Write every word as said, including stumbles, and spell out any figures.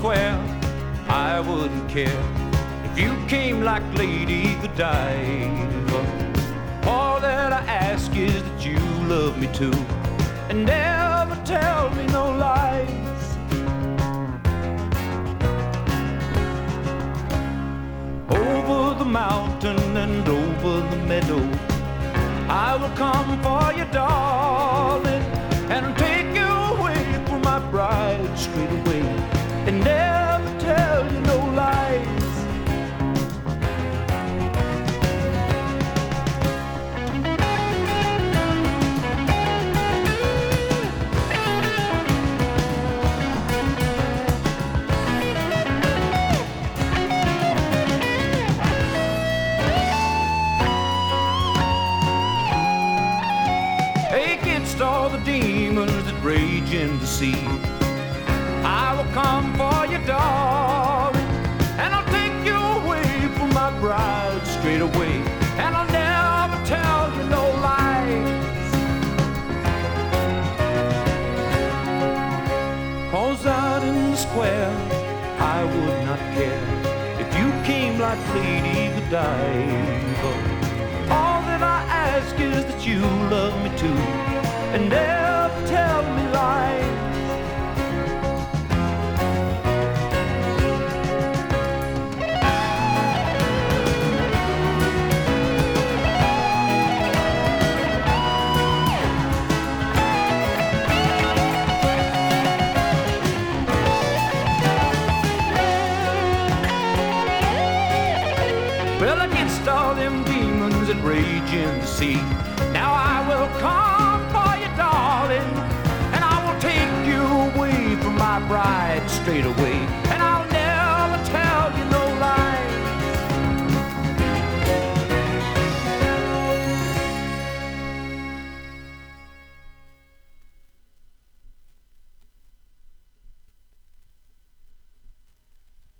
square, I wouldn't care if you came like Lady Godiva. All that I ask is that you love me too, and never tell me no lies. Over the mountain and over the meadow, I will come for you, darling, and take you away from my bride straight away, and never tell you no lies. Against all the demons that rage in the sea, I will come for you, darling, and I'll take you away from my bride straight away, and I'll never tell you no lies. 'Cause out in the square, I would not care if you came like Lady Godiva. All that I ask is that you love me too, and never tell me lies. Well, against all them demons that rage in the sea, now I will come for you, darling, and I will take you away from my bride straight away,